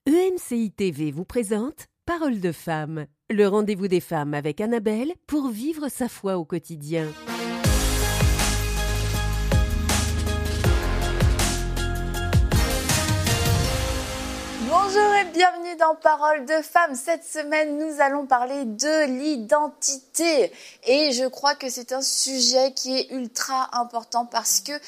EMCI TV vous présente Parole de femme, le rendez-vous des femmes avec Annabelle pour vivre sa foi au quotidien. Bonjour et bienvenue dans Parole de femme. Cette semaine, nous allons parler de l'identité. Et je crois que c'est un sujet qui est ultra important parce que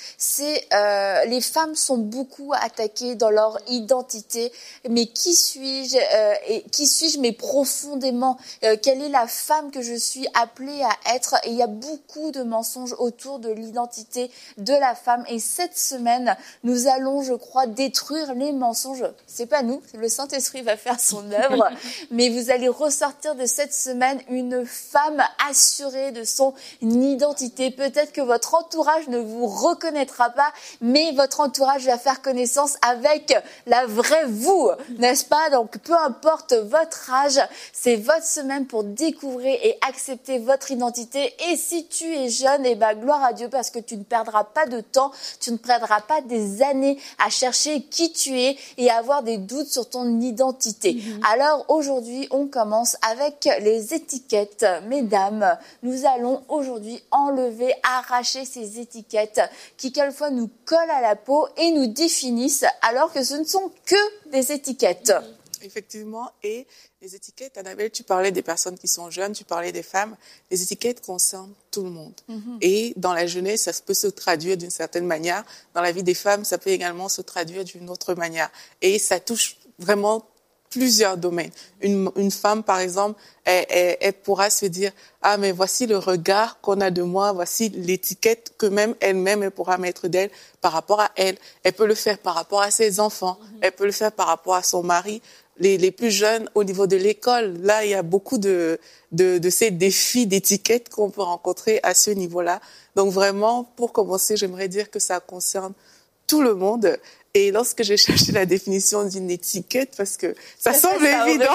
les femmes sont beaucoup attaquées dans leur identité. Mais qui suis-je qui suis-je mais profondément quelle est la femme que je suis appelée à être? Et il y a beaucoup de mensonges autour de l'identité de la femme. Et cette semaine, nous allons, je crois, détruire les mensonges. C'est pas nous, le Saint-Esprit va faire son œuvre, mais vous allez ressortir de cette semaine une femme assurée de son identité. Peut-être que votre entourage ne vous reconnaîtra pas, mais votre entourage va faire connaissance avec la vraie vous, n'est-ce pas? Donc, peu importe votre âge, c'est votre semaine pour découvrir et accepter votre identité. Et si tu es jeune, eh ben, gloire à Dieu, parce que tu ne perdras pas de temps, tu ne perdras pas des années à chercher qui tu es et à avoir des doutes sur ton identité. Alors aujourd'hui, on commence avec les étiquettes. Mesdames, nous allons aujourd'hui enlever, arracher ces étiquettes qui quelquefois nous collent à la peau et nous définissent alors que ce ne sont que des étiquettes. Effectivement, et les étiquettes, Annabelle, tu parlais des personnes qui sont jeunes, tu parlais des femmes, les étiquettes concernent tout le monde. Et dans la jeunesse, ça peut se traduire d'une certaine manière. Dans la vie des femmes, ça peut également se traduire d'une autre manière. Et ça touche vraiment plusieurs domaines. Une femme, par exemple, elle pourra se dire « Ah, mais voici le regard qu'on a de moi, voici l'étiquette que même elle-même, elle pourra mettre d'elle par rapport à elle. » Elle peut le faire par rapport à ses enfants, elle peut le faire par rapport à son mari. Les plus jeunes, au niveau de l'école, là, il y a beaucoup de ces défis d'étiquette qu'on peut rencontrer à ce niveau-là. Donc vraiment, pour commencer, j'aimerais dire que ça concerne tout le monde. Et lorsque j'ai cherché la définition d'une étiquette, parce que ça semble évident,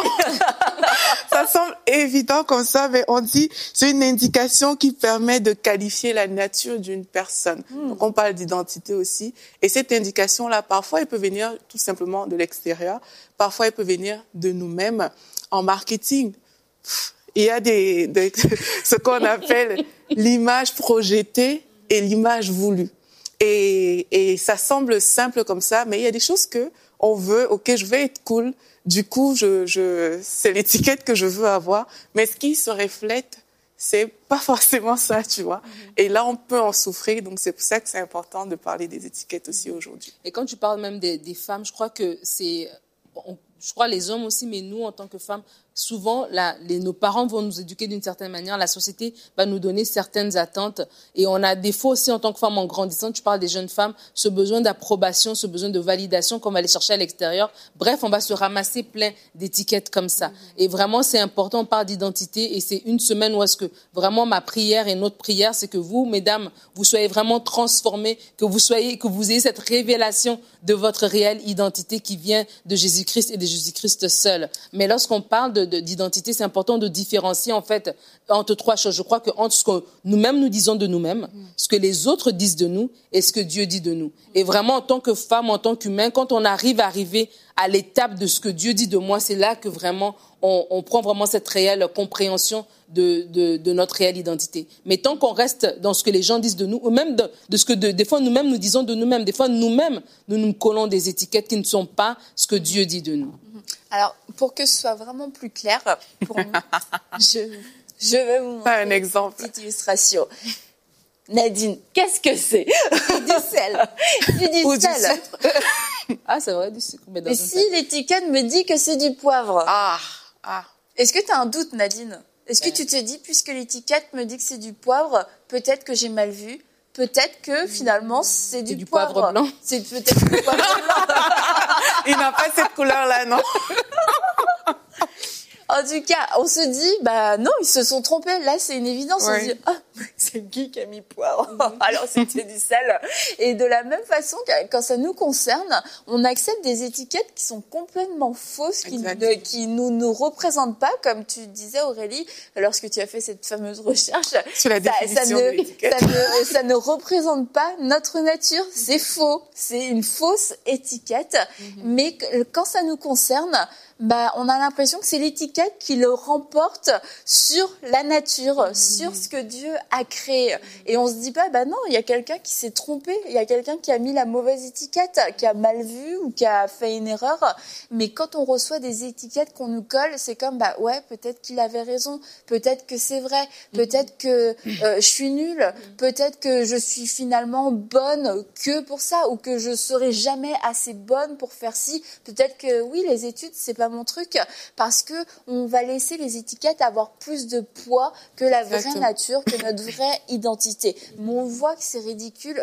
ça semble évident comme ça, mais on dit c'est une indication qui permet de qualifier la nature d'une personne. Donc on parle d'identité aussi. Et cette indication-là, parfois, elle peut venir tout simplement de l'extérieur. Parfois, elle peut venir de nous-mêmes. En marketing, il y a ce qu'on appelle l'image projetée et l'image voulue. Et ça semble simple comme ça, mais il y a des choses que on veut, ok, je veux être cool, du coup, c'est l'étiquette que je veux avoir, mais ce qui se reflète, c'est pas forcément ça, tu vois. Et là, on peut en souffrir, donc c'est pour ça que c'est important de parler des étiquettes aussi aujourd'hui. Et quand tu parles même des femmes, je crois que je crois les hommes aussi, mais nous, en tant que femmes, souvent, nos parents vont nous éduquer d'une certaine manière, la société va nous donner certaines attentes et on a des fois aussi en tant que femme en grandissant, tu parles des jeunes femmes, ce besoin d'approbation, ce besoin de validation qu'on va aller chercher à l'extérieur. Bref, on va se ramasser plein d'étiquettes comme ça. Et vraiment, c'est important, on parle d'identité et c'est une semaine où est-ce que vraiment ma prière et notre prière, c'est que vous, mesdames, vous soyez vraiment transformées, que vous ayez cette révélation de votre réelle identité qui vient de Jésus-Christ et de Jésus-Christ seul. Mais lorsqu'on parle d'identité, c'est important de différencier en fait entre trois choses. Je crois que entre ce que nous-mêmes nous disons de nous-mêmes, ce que les autres disent de nous et ce que Dieu dit de nous. Et vraiment en tant que femme, en tant qu'humain, quand on arrive à l'étape de ce que Dieu dit de moi, c'est là que vraiment on prend vraiment cette réelle compréhension de notre réelle identité. Mais tant qu'on reste dans ce que les gens disent de nous, ou même de ce que des fois nous-mêmes nous disons de nous-mêmes, des fois nous-mêmes nous collons des étiquettes qui ne sont pas ce que Dieu dit de nous. Alors, pour que ce soit vraiment plus clair pour nous, je vais vous montrer un exemple. Une petite illustration. Nadine, qu'est-ce que c'est? Du sel. Du sel. Ah, c'est vrai, du sucre. Mais si l'étiquette me dit que c'est du poivre. Ah. Est-ce que tu as un doute, Nadine? Est-ce que tu te dis, puisque l'étiquette me dit que c'est du poivre, peut-être que j'ai mal vu? Peut-être que finalement c'est du poivre blanc. C'est peut-être du poivre blanc. Il n'a pas cette couleur-là, non? En tout cas, on se dit, bah non, ils se sont trompés. Là, c'est une évidence. Ouais. On se dit, c'est qui a mis poivre? Alors c'était du sel. Et de la même façon, quand ça nous concerne, on accepte des étiquettes qui sont complètement fausses, qui nous représentent pas, comme tu disais Aurélie, lorsque tu as fait cette fameuse recherche. Sur la définition de l'étiquette. Ça ne représente pas notre nature, c'est faux. C'est une fausse étiquette. Mais quand ça nous concerne, on a l'impression que c'est l'étiquette qui le remporte sur la nature, sur ce que Dieu a créé. Et on se dit pas, non, il y a quelqu'un qui s'est trompé, il y a quelqu'un qui a mis la mauvaise étiquette, qui a mal vu ou qui a fait une erreur. Mais quand on reçoit des étiquettes qu'on nous colle, c'est comme, ouais, peut-être qu'il avait raison, peut-être que c'est vrai, peut-être que je suis nulle, peut-être que je suis finalement bonne que pour ça, ou que je serai jamais assez bonne pour faire ci. Peut-être que oui, les études, c'est pas mon truc, parce que on va laisser les étiquettes avoir plus de poids que la vraie nature, que notre vraie identité. Mais on voit que c'est ridicule,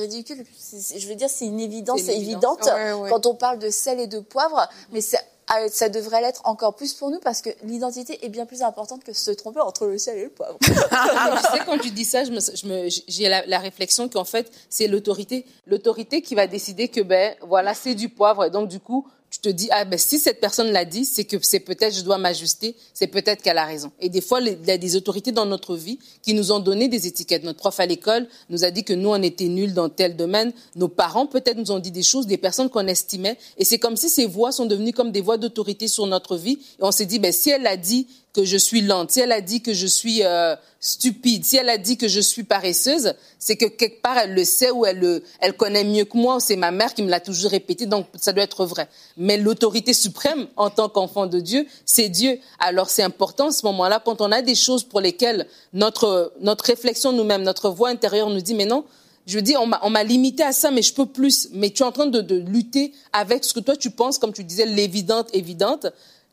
je veux dire, c'est une évidence évidente quand on parle de sel et de poivre, mais ça devrait l'être encore plus pour nous, parce que l'identité est bien plus importante que se tromper entre le sel et le poivre. Tu sais, quand tu dis ça, j'ai la réflexion qu'en fait, c'est l'autorité qui va décider que, voilà, c'est du poivre, et donc du coup, tu te dis, si cette personne l'a dit, c'est que c'est peut-être je dois m'ajuster, c'est peut-être qu'elle a raison. Et des fois, il y a des autorités dans notre vie qui nous ont donné des étiquettes. Notre prof à l'école nous a dit que nous, on était nuls dans tel domaine. Nos parents, peut-être, nous ont dit des choses, des personnes qu'on estimait. Et c'est comme si ces voix sont devenues comme des voix d'autorité sur notre vie. Et on s'est dit, si elle a dit que je suis lente, si elle a dit que je suis stupide, si elle a dit que je suis paresseuse, c'est que quelque part elle le sait, ou elle connaît mieux que moi, ou c'est ma mère qui me l'a toujours répété, donc ça doit être vrai. Mais l'autorité suprême en tant qu'enfant de Dieu, c'est Dieu. Alors c'est important à ce moment-là, quand on a des choses pour lesquelles notre réflexion nous-mêmes, notre voix intérieure nous dit mais non, je dis on m'a limité à ça, mais je peux plus. Mais tu es en train de lutter avec ce que toi tu penses, comme tu disais, l'évidence évidente,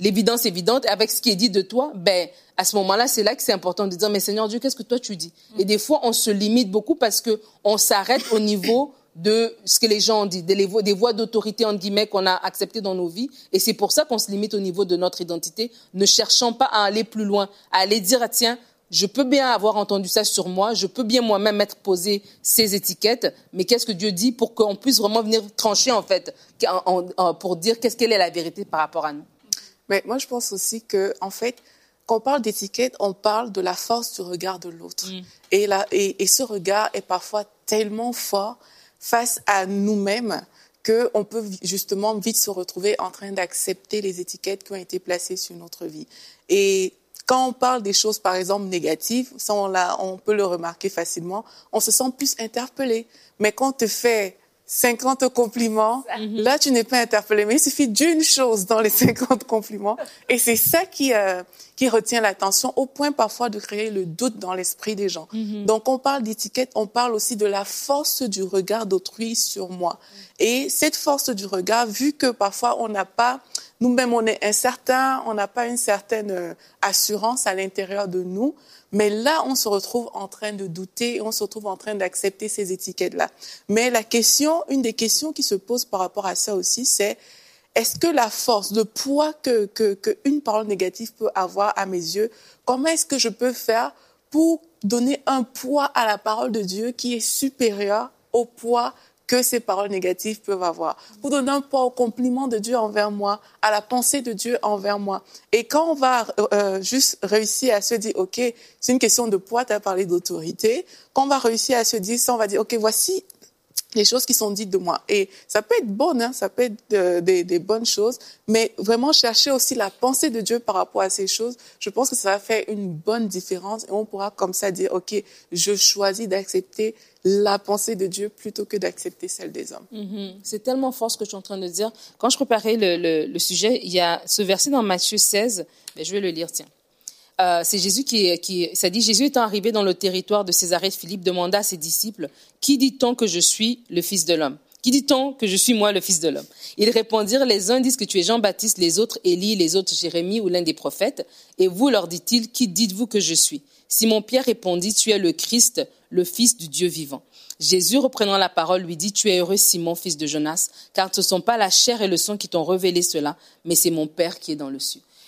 avec ce qui est dit de toi, à ce moment-là, c'est là que c'est important de dire, mais Seigneur Dieu, qu'est-ce que toi tu dis? Et des fois, on se limite beaucoup parce que on s'arrête au niveau de ce que les gens ont dit, des voix d'autorité, entre guillemets, qu'on a acceptées dans nos vies. Et c'est pour ça qu'on se limite au niveau de notre identité, ne cherchant pas à aller plus loin, à aller dire, tiens, je peux bien avoir entendu ça sur moi, je peux bien moi-même m'être posé ces étiquettes, mais qu'est-ce que Dieu dit pour qu'on puisse vraiment venir trancher, en fait, pour dire quelle est la vérité par rapport à nous? Mais moi, je pense aussi que, en fait, quand on parle d'étiquette, on parle de la force du regard de l'autre. Et ce regard est parfois tellement fort face à nous-mêmes qu'on peut justement vite se retrouver en train d'accepter les étiquettes qui ont été placées sur notre vie. Et quand on parle des choses, par exemple, négatives, ça, on peut le remarquer facilement, on se sent plus interpellé. Mais quand on te fait 50 compliments, là, tu n'es pas interpellé. Mais il suffit d'une chose dans les 50 compliments. Et c'est ça qui retient l'attention, au point parfois de créer le doute dans l'esprit des gens. Donc, on parle d'étiquette, on parle aussi de la force du regard d'autrui sur moi. Et cette force du regard, vu que parfois on n'a pas, nous-mêmes on est incertain, on n'a pas une certaine assurance à l'intérieur de nous, mais là, on se retrouve en train de douter, on se retrouve en train d'accepter ces étiquettes-là. Mais une des questions qui se pose par rapport à ça aussi, c'est est-ce que la force, le poids que une parole négative peut avoir à mes yeux, comment est-ce que je peux faire pour donner un poids à la parole de Dieu qui est supérieur au poids que ces paroles négatives peuvent avoir, pour donner un poids au compliment de Dieu envers moi, à la pensée de Dieu envers moi. Et quand on va juste réussir à se dire, OK, c'est une question de poids, tu as parlé d'autorité, quand on va réussir à se dire ça, on va dire, OK, voici les choses qui sont dites de moi. Et ça peut être bon, ça peut être des bonnes choses, mais vraiment chercher aussi la pensée de Dieu par rapport à ces choses, je pense que ça va faire une bonne différence, et on pourra comme ça dire, OK, je choisis d'accepter la pensée de Dieu plutôt que d'accepter celle des hommes. C'est tellement fort ce que je suis en train de dire. Quand je préparais le sujet, il y a ce verset dans Matthieu 16, je vais le lire, tiens. C'est Jésus ça dit, Jésus étant arrivé dans le territoire de Césarée de Philippe, demanda à ses disciples, qui dit-on que je suis le Fils de l'homme? Qui dit-on que je suis moi le Fils de l'homme? Ils répondirent, les uns disent que tu es Jean-Baptiste, les autres Élie, les autres Jérémie ou l'un des prophètes. Et vous, leur dit-il, qui dites-vous que je suis? Simon-Pierre répondit, tu es le Christ, le Fils du Dieu vivant. Jésus, reprenant la parole, lui dit, tu es heureux, Simon, fils de Jonas, car ce ne sont pas la chair et le sang qui t'ont révélé cela, mais c'est mon Père qui est dans le ciel.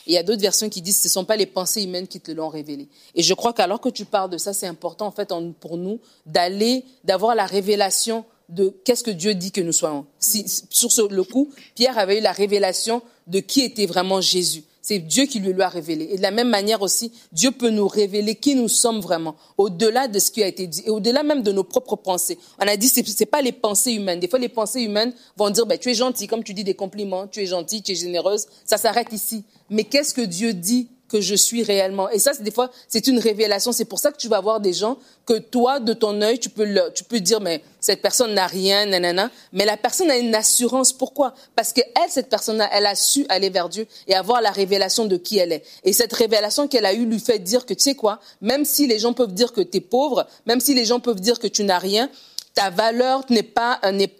Et il y a d'autres versions qui disent, ce ne sont pas les pensées humaines qui te l'ont révélé. Et je crois qu'alors que tu parles de ça, c'est important, en fait, pour nous, d'avoir la révélation de qu'est-ce que Dieu dit que nous soyons. Sur le coup, Pierre avait eu la révélation de qui était vraiment Jésus. C'est Dieu qui lui a révélé. Et de la même manière aussi, Dieu peut nous révéler qui nous sommes vraiment, au-delà de ce qui a été dit, et au-delà même de nos propres pensées. On a dit, c'est pas les pensées humaines. Des fois, les pensées humaines vont dire, tu es gentil, comme tu dis des compliments, tu es gentil, tu es généreuse. Ça s'arrête ici. Mais qu'est-ce que Dieu dit que je suis réellement? Et ça, des fois, c'est une révélation. C'est pour ça que tu vas voir des gens que toi, de ton œil, tu peux dire, mais cette personne n'a rien, nanana. Mais la personne a une assurance. Pourquoi? Parce que cette personne-là, elle a su aller vers Dieu et avoir la révélation de qui elle est. Et cette révélation qu'elle a eue lui fait dire que, tu sais quoi, même si les gens peuvent dire que tu es pauvre, même si les gens peuvent dire que tu n'as rien, ta valeur n'est pas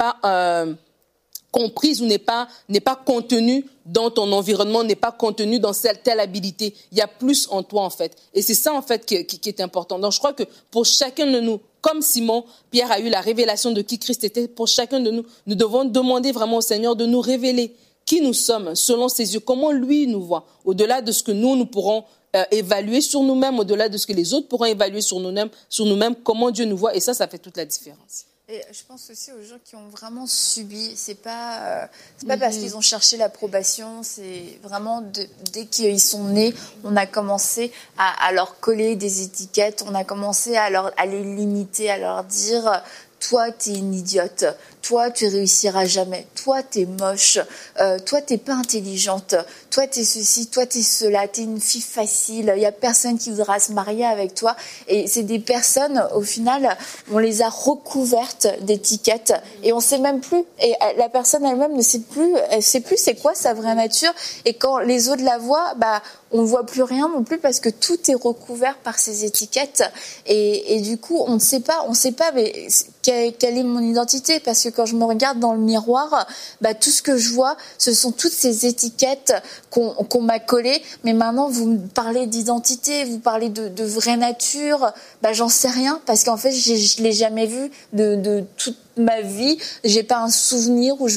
comprise ou n'est pas contenue dans ton environnement, n'est pas contenue dans telle habilité. Il y a plus en toi, en fait. Et c'est ça, en fait, qui est important. Donc, je crois que pour chacun de nous, comme Simon, Pierre a eu la révélation de qui Christ était, pour chacun de nous, nous devons demander vraiment au Seigneur de nous révéler qui nous sommes selon ses yeux, comment lui nous voit, au-delà de ce que nous pourrons évaluer sur nous-mêmes, au-delà de ce que les autres pourront évaluer sur nous-mêmes, comment Dieu nous voit. Et ça fait toute la différence. Et je pense aussi aux gens qui ont vraiment subi. C'est pas parce qu'ils ont cherché l'approbation. C'est vraiment dès qu'ils sont nés, on a commencé à leur coller des étiquettes. On a commencé à les limiter, à leur dire toi, t'es une idiote. Toi, tu réussiras jamais. Toi, t'es moche. Toi, t'es pas intelligente. Toi, t'es ceci. Toi, t'es cela. T'es une fille facile. Il y a personne qui voudra se marier avec toi. Et c'est des personnes, au final, on les a recouvertes d'étiquettes et on sait même plus. Et la personne elle-même ne sait plus. Elle sait plus c'est quoi sa vraie nature. Et quand les autres la voient, on ne voit plus rien non plus parce que tout est recouvert par ces étiquettes. Et du coup, on ne sait pas. Mais quelle est mon identité? Parce que quand je me regarde dans le miroir, tout ce que je vois, ce sont toutes ces étiquettes qu'on m'a collées. Mais maintenant, vous me parlez d'identité, vous parlez de vraie nature. J'en sais rien parce qu'en fait, je l'ai jamais vu de toute ma vie. J'ai pas un souvenir où je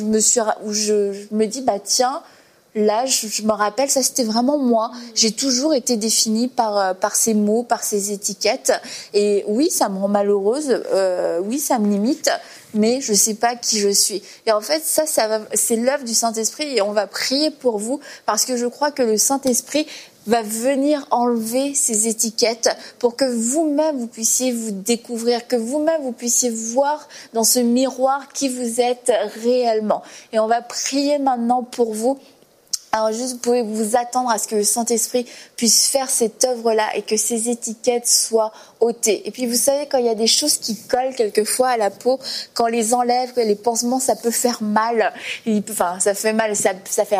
me dis tiens. Là, je me rappelle, ça c'était vraiment moi. J'ai toujours été définie par ces mots, par ces étiquettes. Et oui, ça me rend malheureuse. Oui, ça me limite. Mais je sais pas qui je suis. Et en fait, c'est l'œuvre du Saint-Esprit. Et on va prier pour vous parce que je crois que le Saint-Esprit va venir enlever ces étiquettes pour que vous-même vous puissiez vous découvrir, que vous-même vous puissiez voir dans ce miroir qui vous êtes réellement. Et on va prier maintenant pour vous. Alors juste, vous pouvez vous attendre à ce que le Saint-Esprit puisse faire cette œuvre-là et que ces étiquettes soient ôtées. Et puis vous savez, quand il y a des choses qui collent quelquefois à la peau, quand on les enlève, les pansements, ça peut faire mal. Ça fait mal, ça fait...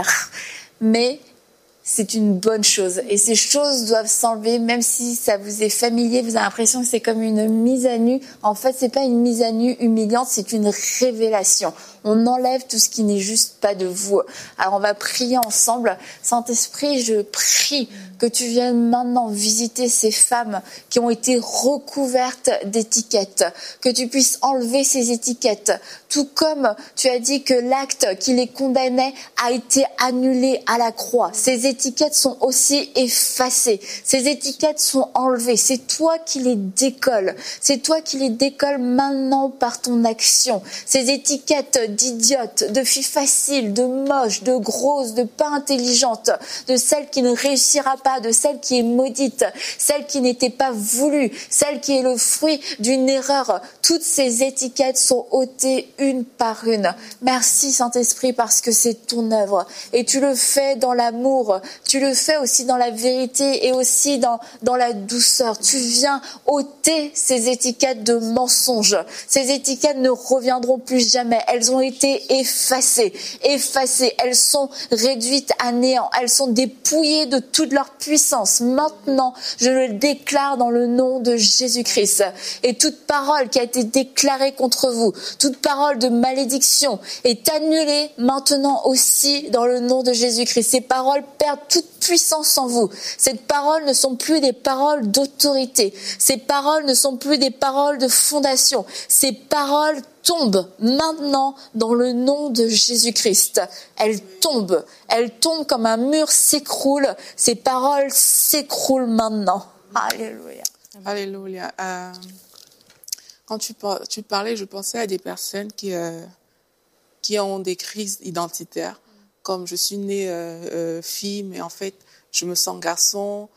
Mais c'est une bonne chose. Et ces choses doivent s'enlever, même si ça vous est familier, vous avez l'impression que c'est comme une mise à nu. En fait, c'est pas une mise à nu humiliante, c'est une révélation. On enlève tout ce qui n'est juste pas de vous. Alors on va prier ensemble. Saint-Esprit, je prie que tu viennes maintenant visiter ces femmes qui ont été recouvertes d'étiquettes, que tu puisses enlever ces étiquettes, tout comme tu as dit que l'acte qui les condamnait a été annulé à la croix. Ces étiquettes sont aussi effacées, ces étiquettes sont enlevées. C'est toi qui les décolles, c'est toi qui les décolles maintenant par ton action. Ces étiquettes d'idiote, de fille facile, de moche, de grosse, de pas intelligente, de celle qui ne réussira pas, de celle qui est maudite, celle qui n'était pas voulue, celle qui est le fruit d'une erreur. Toutes ces étiquettes sont ôtées une par une. Merci Saint-Esprit parce que c'est ton œuvre et tu le fais dans l'amour, tu le fais aussi dans la vérité et aussi dans la douceur. Tu viens ôter ces étiquettes de mensonges. Ces étiquettes ne reviendront plus jamais. Elles ont été effacées. Elles sont réduites à néant. Elles sont dépouillées de toute leur puissance. Maintenant, je le déclare dans le nom de Jésus-Christ. Et toute parole qui a été déclarée contre vous, toute parole de malédiction est annulée maintenant aussi dans le nom de Jésus-Christ. Ces paroles perdent toute puissance en vous. Ces paroles ne sont plus des paroles d'autorité. Ces paroles ne sont plus des paroles de fondation. Ces paroles tombent maintenant dans le nom de Jésus-Christ. Elles tombent comme un mur s'écroule. Ces paroles s'écroulent maintenant. Alléluia. Alléluia. Quand tu parlais, je pensais à des personnes qui ont des crises identitaires, comme je suis née fille, mais en fait, je me sens garçon.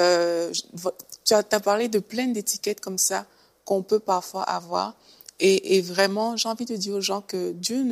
Tu as parlé de plein d'étiquettes comme ça qu'on peut parfois avoir. Et vraiment, j'ai envie de dire aux gens que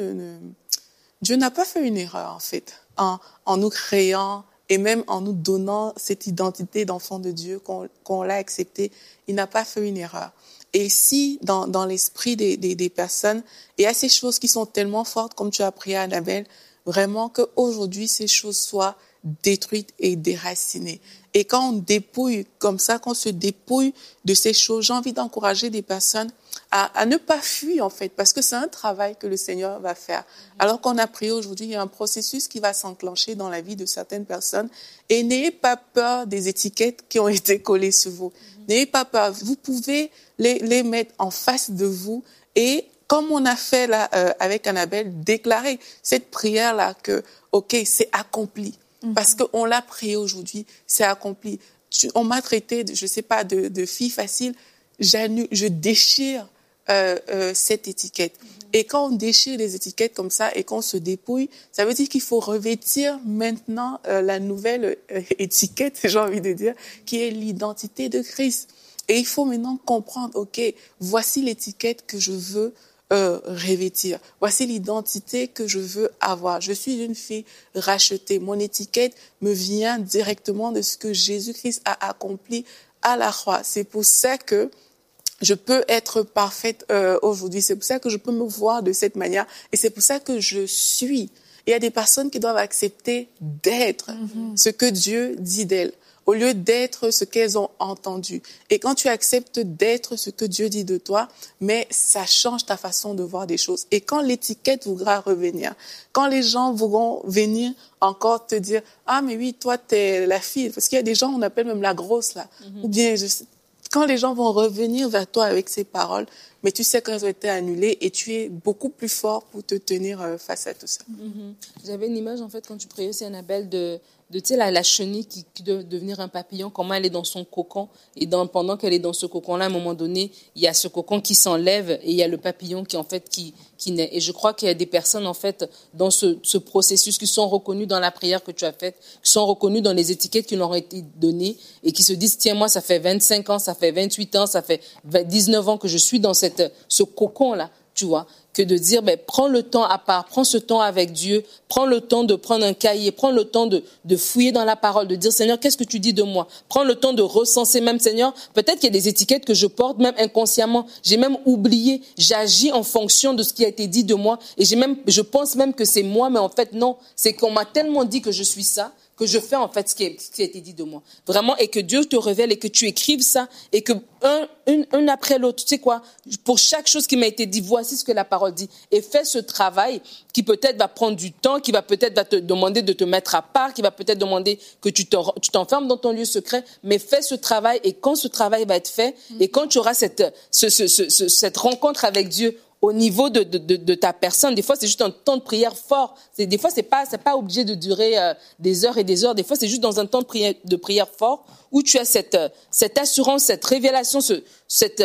Dieu n'a pas fait une erreur, en fait, en nous créant et même en nous donnant cette identité d'enfant de Dieu, qu'on l'a acceptée. Il n'a pas fait une erreur. Et si, dans l'esprit des personnes, il y a ces choses qui sont tellement fortes, comme tu as prié à Annabelle, vraiment qu'aujourd'hui, ces choses soient détruites et déracinées. Et quand on dépouille comme ça, quand on se dépouille de ces choses, j'ai envie d'encourager des personnes à ne pas fuir, en fait, parce que c'est un travail que le Seigneur va faire. Alors qu'on a prié aujourd'hui, il y a un processus qui va s'enclencher dans la vie de certaines personnes. Et n'ayez pas peur des étiquettes qui ont été collées sur vous. N'ayez pas peur. Vous pouvez les mettre en face de vous et, comme on a fait là avec Annabelle, déclarer cette prière-là que, OK, c'est accompli. Parce qu'on l'a prié aujourd'hui, c'est accompli. On m'a traité, je sais pas, de fille facile. Je déchire cette étiquette. Et quand on déchire les étiquettes comme ça et qu'on se dépouille, ça veut dire qu'il faut revêtir maintenant la nouvelle étiquette, j'ai envie de dire, qui est l'identité de Christ. Et il faut maintenant comprendre, OK, voici l'étiquette que je veux revêtir. Voici l'identité que je veux avoir. Je suis une fille rachetée. Mon étiquette me vient directement de ce que Jésus-Christ a accompli à la croix. C'est pour ça que je peux être parfaite aujourd'hui. C'est pour ça que je peux me voir de cette manière. Et c'est pour ça que je suis. Il y a des personnes qui doivent accepter d'être ce que Dieu dit d'elles, au lieu d'être ce qu'elles ont entendu. Et quand tu acceptes d'être ce que Dieu dit de toi, mais ça change ta façon de voir des choses. Et quand l'étiquette voudra revenir, quand les gens voudront venir encore te dire « Ah, mais oui, toi, t'es la fille », parce qu'il y a des gens, on appelle même la grosse, là. Ou bien, quand les gens vont revenir vers toi avec ces paroles, mais tu sais qu'elles ont été annulées et tu es beaucoup plus fort pour te tenir face à tout ça. J'avais une image, en fait, quand tu priais aussi, Annabelle, de tu sais, la chenille qui doit devenir un papillon, comment elle est dans son cocon. Et pendant qu'elle est dans ce cocon-là, à un moment donné, il y a ce cocon qui s'enlève et il y a le papillon qui naît. Et je crois qu'il y a des personnes, en fait, dans ce processus qui sont reconnues dans la prière que tu as faite, qui sont reconnues dans les étiquettes qui leur ont été données et qui se disent, tiens, moi, ça fait 25 ans, ça fait 28 ans, ça fait 19 ans que je suis dans ce cocon-là, tu vois, que de dire, prends le temps à part, prends ce temps avec Dieu, prends le temps de prendre un cahier, prends le temps de fouiller dans la parole, de dire, Seigneur, qu'est-ce que tu dis de moi? Prends le temps de recenser même, Seigneur, peut-être qu'il y a des étiquettes que je porte même inconsciemment, j'ai même oublié, j'agis en fonction de ce qui a été dit de moi, et je pense même que c'est moi, mais en fait, non, c'est qu'on m'a tellement dit que je suis ça, que je fais en fait ce qui a été dit de moi. Vraiment, et que Dieu te révèle et que tu écrives ça et que un après l'autre, tu sais quoi, pour chaque chose qui m'a été dit, voici ce que la parole dit. Et fais ce travail qui peut-être va prendre du temps, qui va peut-être va te demander de te mettre à part, qui va peut-être demander que tu t'enfermes dans ton lieu secret, mais fais ce travail et quand ce travail va être fait et quand tu auras cette rencontre avec Dieu, au niveau de ta personne, des fois c'est juste un temps de prière fort. Des fois c'est pas obligé de durer des heures et des heures. Des fois c'est juste dans un temps de prière fort où tu as cette assurance, cette révélation, cette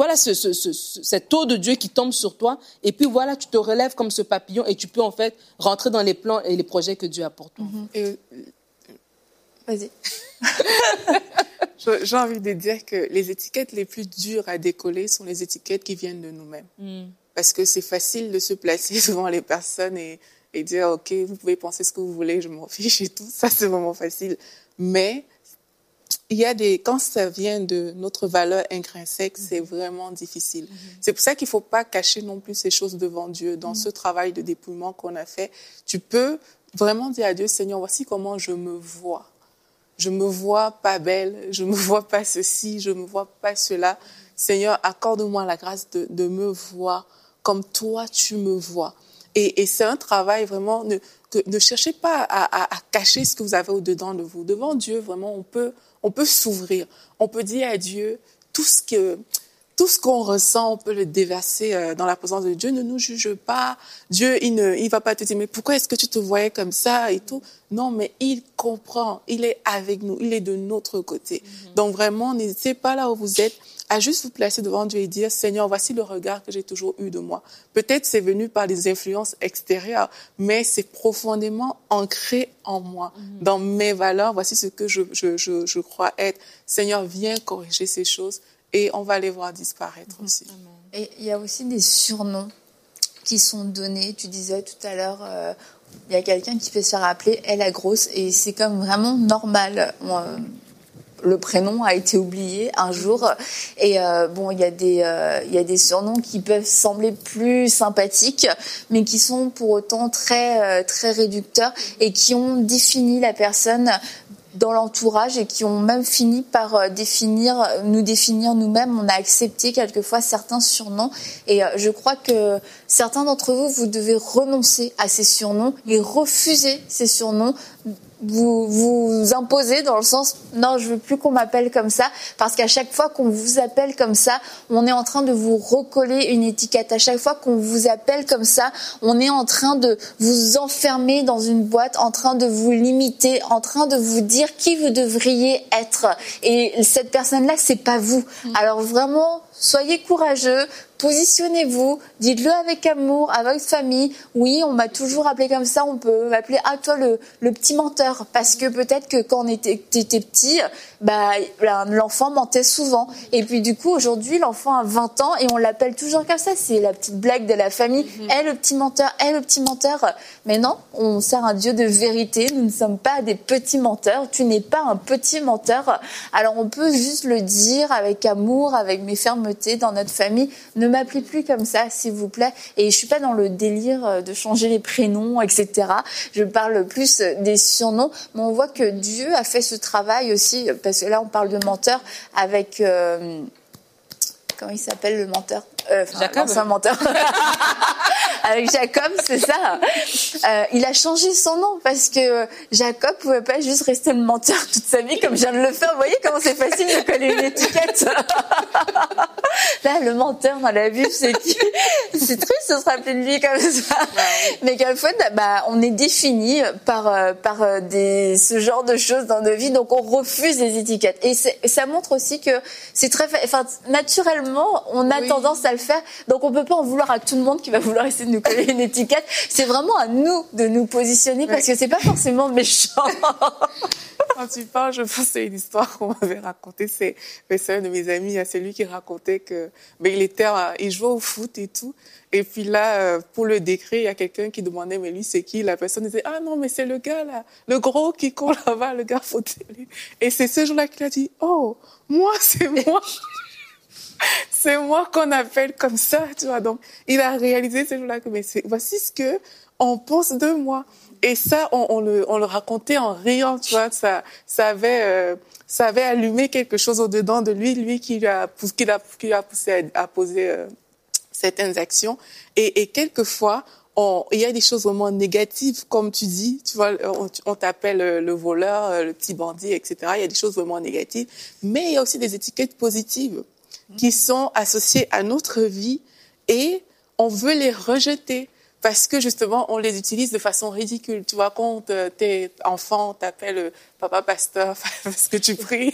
eau de Dieu qui tombe sur toi. Et puis voilà, tu te relèves comme ce papillon et tu peux en fait rentrer dans les plans et les projets que Dieu a pour toi. Vas-y. J'ai envie de dire que les étiquettes les plus dures à décoller sont les étiquettes qui viennent de nous-mêmes. Parce que c'est facile de se placer devant les personnes et dire, OK, vous pouvez penser ce que vous voulez, je m'en fiche et tout. Ça, c'est vraiment facile. Mais il y a quand ça vient de notre valeur intrinsèque, c'est vraiment difficile. C'est pour ça qu'il ne faut pas cacher non plus ces choses devant Dieu. Dans ce travail de dépouillement qu'on a fait, tu peux vraiment dire à Dieu, Seigneur, voici comment je me vois. Je me vois pas belle, je me vois pas ceci, je me vois pas cela. Seigneur, accorde-moi la grâce de me voir comme toi tu me vois. Et c'est un travail vraiment, ne cherchez pas à cacher ce que vous avez au-dedans de vous. Devant Dieu, vraiment, on peut s'ouvrir. On peut dire à Dieu tout ce qu'on ressent, on peut le déverser dans la présence de Dieu. Ne nous juge pas. Dieu, il va pas te dire, mais pourquoi est-ce que tu te voyais comme ça et tout? Non, mais il comprend. Il est avec nous. Il est de notre côté. Donc vraiment, n'hésitez pas là où vous êtes à juste vous placer devant Dieu et dire, Seigneur, voici le regard que j'ai toujours eu de moi. Peut-être c'est venu par des influences extérieures, mais c'est profondément ancré en moi, dans mes valeurs. Voici ce que je crois être. Seigneur, viens corriger ces choses et on va les voir disparaître aussi. Et il y a aussi des surnoms qui sont donnés. Tu disais tout à l'heure, il y a quelqu'un qui peut se faire appeler « elle la grosse » et c'est comme vraiment normal. Le prénom a été oublié un jour et bon, il y a des surnoms qui peuvent sembler plus sympathiques, mais qui sont pour autant très très réducteurs et qui ont défini la personne dans l'entourage et qui ont même fini par nous définir nous-mêmes. On a accepté quelquefois certains surnoms et je crois que certains d'entre vous, vous devez renoncer à ces surnoms et refuser ces surnoms. Vous imposez dans le sens non, je veux plus qu'on m'appelle comme ça, parce qu'à chaque fois qu'on vous appelle comme ça, on est en train de vous recoller une étiquette. À chaque fois qu'on vous appelle comme ça, on est en train de vous enfermer dans une boîte, en train de vous limiter, en train de vous dire qui vous devriez être. Et cette personne-là, c'est pas vous. Alors vraiment, soyez courageux. Positionnez-vous, dites-le avec amour, à votre famille. Oui, on m'a toujours appelé comme ça, on peut m'appeler « Ah, toi, le petit menteur ». Parce que peut-être que quand on était petit, l'enfant mentait souvent. Et puis du coup, aujourd'hui, l'enfant a 20 ans et on l'appelle toujours comme ça. C'est la petite blague de la famille. « Eh, le petit menteur, eh, le petit menteur ». Mais non, on sert un Dieu de vérité. Nous ne sommes pas des petits menteurs. Tu n'es pas un petit menteur. Alors on peut juste le dire avec amour, avec mes fermetés dans notre famille. Ne m'appelez plus comme ça, s'il vous plaît. Et je suis pas dans le délire de changer les prénoms, etc. Je parle plus des surnoms. Mais on voit que Dieu a fait ce travail aussi, parce que là, on parle de menteur avec... comment il s'appelle le menteur? Jacob. C'est un menteur. Avec Jacob, c'est ça. Il a changé son nom parce que Jacob pouvait pas juste rester le menteur toute sa vie comme je viens de le faire. Vous voyez comment c'est facile de coller une étiquette. Là, le menteur dans la Bible, c'est qui? C'est triste de se rappeler de lui comme ça. Mais quelquefois, on est défini par ce genre de choses dans nos vies, donc on refuse les étiquettes. Et ça montre aussi que c'est naturellement, on a tendance à le faire. Donc on peut pas en vouloir à tout le monde qui va vouloir essayer de nous coller une étiquette. C'est vraiment à nous de nous positionner parce que c'est pas forcément méchant. Quand tu parles, je pense à une histoire qu'on m'avait racontée. C'est un de mes amis, c'est lui qui racontait que il jouait au foot et tout. Et puis là, pour le décret, il y a quelqu'un qui demandait, mais lui, c'est qui? La personne disait, ah non, mais c'est le gars là, le gros qui court là-bas, le gars fauteuil. Et c'est ce jour-là qu'il a dit, oh, moi, c'est moi. C'est moi qu'on appelle comme ça, tu vois. Donc, il a réalisé ce jour-là que voici ce que on pense de moi. Et ça, on le racontait en riant, tu vois. Ça avait allumé quelque chose au-dedans de lui qui l'a poussé à poser certaines actions. Et quelquefois, il y a des choses vraiment négatives, comme tu dis, tu vois, on t'appelle le voleur, le petit bandit, etc. Il y a des choses vraiment négatives. Mais il y a aussi des étiquettes positives qui sont associées à notre vie et on veut les rejeter parce que justement on les utilise de façon ridicule. Tu vois, quand t'es enfant, on t'appelle papa pasteur parce que tu pries.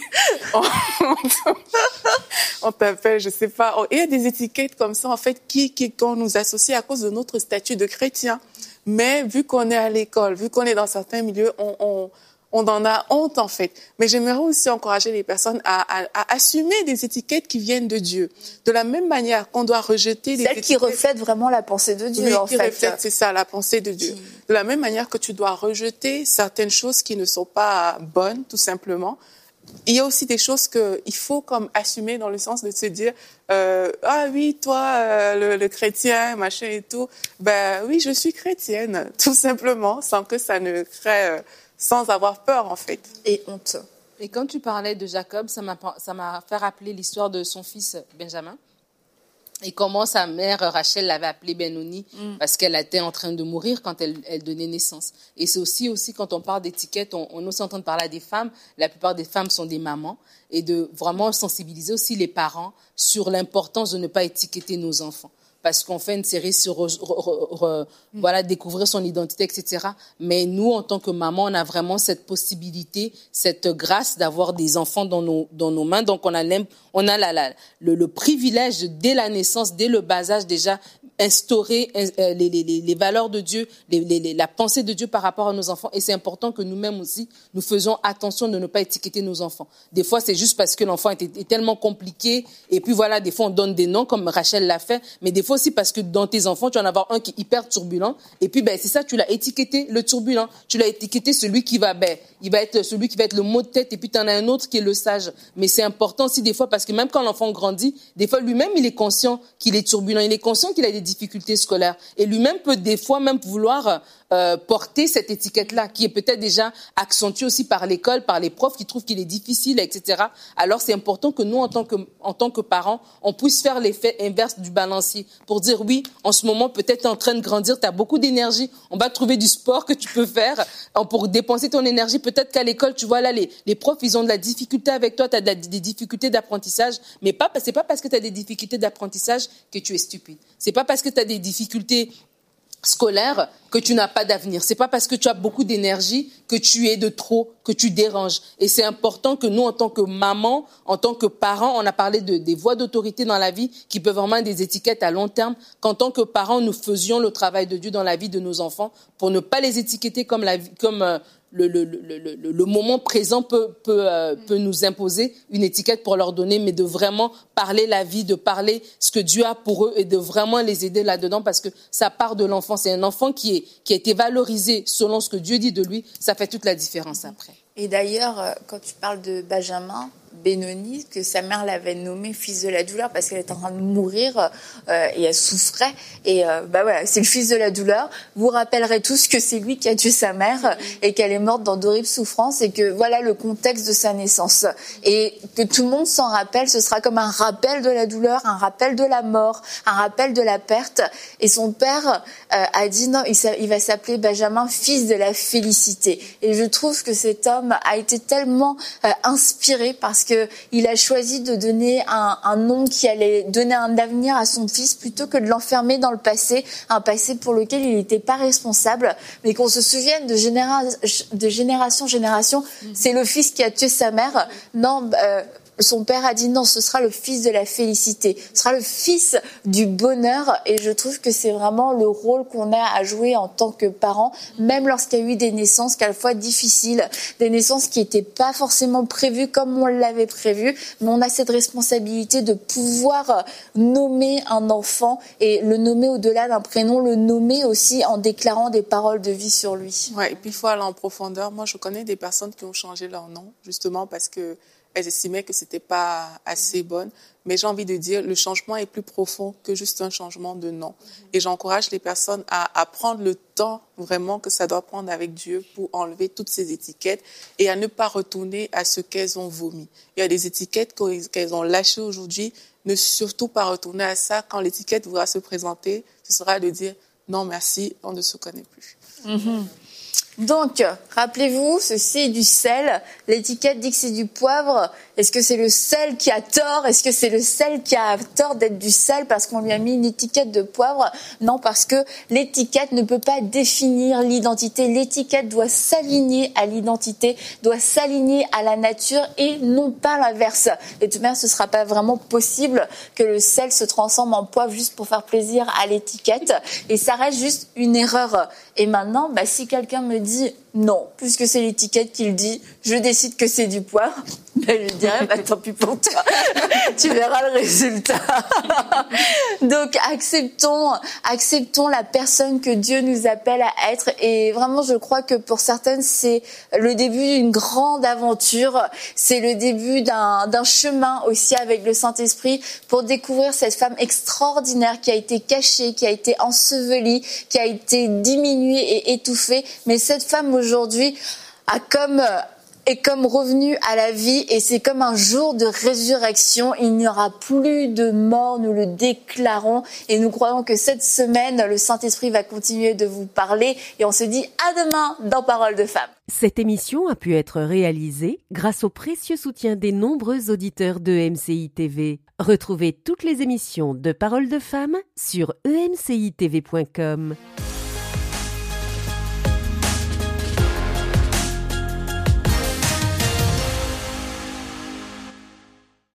On t'appelle, je sais pas. Il y a des étiquettes comme ça en fait qu'on nous associe à cause de notre statut de chrétien. Mais vu qu'on est à l'école, vu qu'on est dans certains milieux, on en a honte, en fait. Mais j'aimerais aussi encourager les personnes à assumer des étiquettes qui viennent de Dieu. De la même manière qu'on doit rejeter des étiquettes... Celles qui reflètent vraiment la pensée de Dieu, en fait. Oui, qui reflètent, c'est ça, la pensée de Dieu. De la même manière que tu dois rejeter certaines choses qui ne sont pas bonnes, tout simplement. Il y a aussi des choses qu'il faut comme assumer dans le sens de se dire ah oui, toi, le chrétien, machin et tout. Ben oui, je suis chrétienne, tout simplement, sans que ça ne crée... sans avoir peur, en fait. Et honte. Et quand tu parlais de Jacob, ça m'a fait rappeler l'histoire de son fils Benjamin. Et comment sa mère, Rachel, l'avait appelée Benoni, parce qu'elle était en train de mourir quand elle donnait naissance. Et c'est aussi quand on parle d'étiquette, on aussi entend parler à des femmes. La plupart des femmes sont des mamans. Et de vraiment sensibiliser aussi les parents sur l'importance de ne pas étiqueter nos enfants. Parce qu'on fait une série sur découvrir son identité, etc. Mais nous, en tant que maman, on a vraiment cette possibilité, cette grâce d'avoir des enfants dans nos mains. Donc, on a le privilège, dès la naissance, dès le bas âge déjà, instaurer les valeurs de Dieu, la pensée de Dieu par rapport à nos enfants. Et c'est important que nous-mêmes aussi, nous faisons attention de ne pas étiqueter nos enfants. Des fois, c'est juste parce que l'enfant est tellement compliqué. Et puis voilà, des fois, on donne des noms, comme Rachel l'a fait. Mais des fois aussi parce que dans tes enfants, tu vas en avoir un qui est hyper turbulent. Et puis, c'est ça, tu l'as étiqueté, le turbulent. Tu l'as étiqueté celui qui va, il va être celui qui va être le mot de tête. Et puis, tu en as un autre qui est le sage. Mais c'est important aussi des fois parce que même quand l'enfant grandit, des fois, lui-même, il est conscient qu'il est turbulent. Il est conscient qu'il a des difficultés scolaires. Et lui-même peut des fois même vouloir porter cette étiquette-là, qui est peut-être déjà accentuée aussi par l'école, par les profs qui trouvent qu'il est difficile, etc. Alors, c'est important que nous, en tant que parents, on puisse faire l'effet inverse du balancier pour dire oui, en ce moment, peut-être tu es en train de grandir, tu as beaucoup d'énergie, on va trouver du sport que tu peux faire pour dépenser ton énergie. Peut-être qu'à l'école, tu vois là, les profs, ils ont de la difficulté avec toi, tu as des difficultés d'apprentissage, mais c'est pas parce que tu as des difficultés d'apprentissage que tu es stupide. C'est pas parce que tu as des difficultés scolaire que tu n'as pas d'avenir. C'est pas parce que tu as beaucoup d'énergie que tu es de trop, que tu déranges. Et c'est important que nous, en tant que maman, en tant que parents, on a parlé des voies d'autorité dans la vie qui peuvent vraiment être des étiquettes à long terme, qu'en tant que parents, nous faisions le travail de Dieu dans la vie de nos enfants pour ne pas les étiqueter comme le moment présent peut nous imposer une étiquette pour leur donner, mais de vraiment parler la vie, de parler ce que Dieu a pour eux et de vraiment les aider là-dedans parce que ça part de l'enfant. C'est un enfant qui a été valorisé selon ce que Dieu dit de lui. Ça fait toute la différence après. Et d'ailleurs, quand tu parles de Benjamin, Benoni, que sa mère l'avait nommé fils de la douleur parce qu'elle était en train de mourir et elle souffrait. Et voilà, c'est le fils de la douleur. Vous rappellerez tous que c'est lui qui a tué sa mère et qu'elle est morte dans d'horribles souffrances et que voilà le contexte de sa naissance. Et que tout le monde s'en rappelle, ce sera comme un rappel de la douleur, un rappel de la mort, un rappel de la perte. Et son père a dit non, il va s'appeler Benjamin, fils de la félicité. Et je trouve que cet homme a été tellement inspiré parce qu'il a choisi de donner un nom qui allait donner un avenir à son fils plutôt que de l'enfermer dans le passé, un passé pour lequel il n'était pas responsable, mais qu'on se souvienne de génération en génération, c'est le fils qui a tué sa mère. Non, son père a dit non, ce sera le fils de la félicité, ce sera le fils du bonheur. Et je trouve que c'est vraiment le rôle qu'on a à jouer en tant que parents, même lorsqu'il y a eu des naissances quelquefois difficiles, des naissances qui n'étaient pas forcément prévues comme on l'avait prévu, mais on a cette responsabilité de pouvoir nommer un enfant et le nommer au-delà d'un prénom, le nommer aussi en déclarant des paroles de vie sur lui. Ouais, et puis il faut aller en profondeur. Moi, je connais des personnes qui ont changé leur nom justement parce que elles estimaient que c'était pas assez bonne. Mais j'ai envie de dire, le changement est plus profond que juste un changement de nom. Et j'encourage les personnes à prendre le temps vraiment que ça doit prendre avec Dieu pour enlever toutes ces étiquettes et à ne pas retourner à ce qu'elles ont vomi. Il y a des étiquettes qu'elles ont lâchées aujourd'hui. Ne surtout pas retourner à ça. Quand l'étiquette voudra se présenter, ce sera de dire non merci, on ne se connaît plus. Donc, rappelez-vous, ceci est du sel. L'étiquette dit que c'est du poivre. Est-ce que c'est le sel qui a tort? Est-ce que c'est le sel qui a tort d'être du sel parce qu'on lui a mis une étiquette de poivre? Non, parce que l'étiquette ne peut pas définir l'identité. L'étiquette doit s'aligner à l'identité, doit s'aligner à la nature et non pas l'inverse. Et de toute manière, ce ne sera pas vraiment possible que le sel se transforme en poivre juste pour faire plaisir à l'étiquette. Et ça reste juste une erreur. Et maintenant, si quelqu'un me dit non, puisque c'est l'étiquette qui le dit, je décide que c'est du poivre, je dirais, tant pis pour toi, tu verras le résultat. Donc, acceptons la personne que Dieu nous appelle à être. Et vraiment, je crois que pour certaines, c'est le début d'une grande aventure. C'est le début d'un chemin aussi avec le Saint-Esprit pour découvrir cette femme extraordinaire qui a été cachée, qui a été ensevelie, qui a été diminuée et étouffée. Mais cette femme aujourd'hui a comme est comme revenu à la vie et c'est comme un jour de résurrection. Il n'y aura plus de mort, nous le déclarons et nous croyons que cette semaine, le Saint-Esprit va continuer de vous parler et on se dit à demain dans Parole de Femme. Cette émission a pu être réalisée grâce au précieux soutien des nombreux auditeurs de MCI TV. Retrouvez toutes les émissions de Parole de Femme sur emcitv.com.